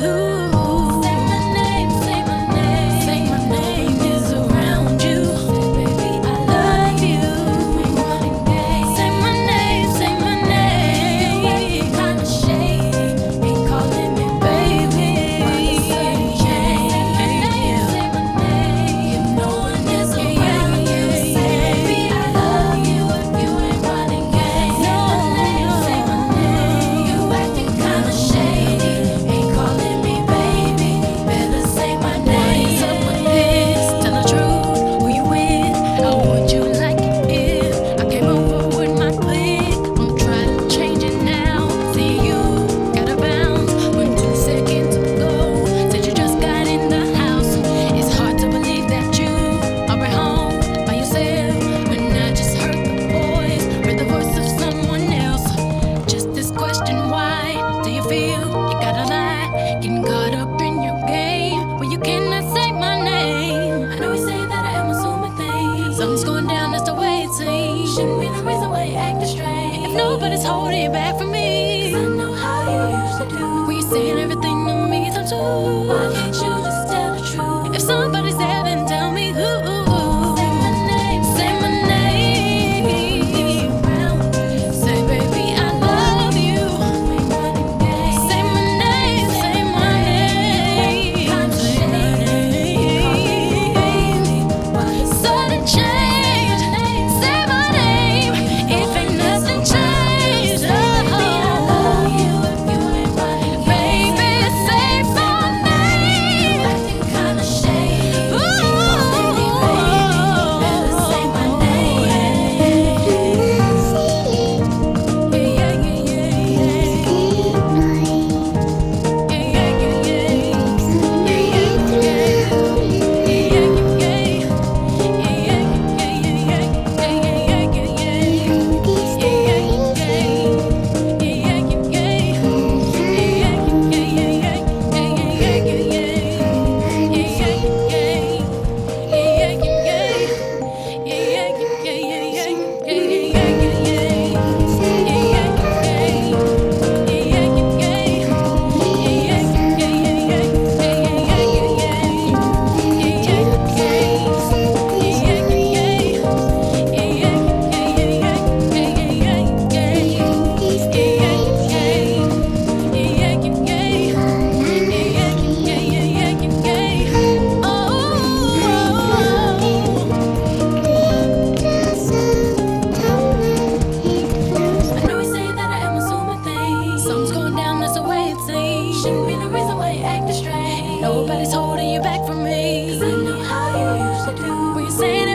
Something's going down, that's the way it seems. Shouldn't be the reason why you acting strange. If nobody's holding you back from me, 'cause I know how you used to do. When you saying everything to me, time to. Why can't you just tell the truth? If somebody's there, then tell me who. Say my name, say my name. Say, baby, I love you. Say my name, say my name. Say my name. Sudden change, say my name. If ain't nothing changed, baby, say my name. Acting kinda shady. Better say my name. Something's going down, that's the way it seems. Shouldn't be the reason why you acting strange. Nobody's holding you back from me, 'cause I know how you used to do. When you saying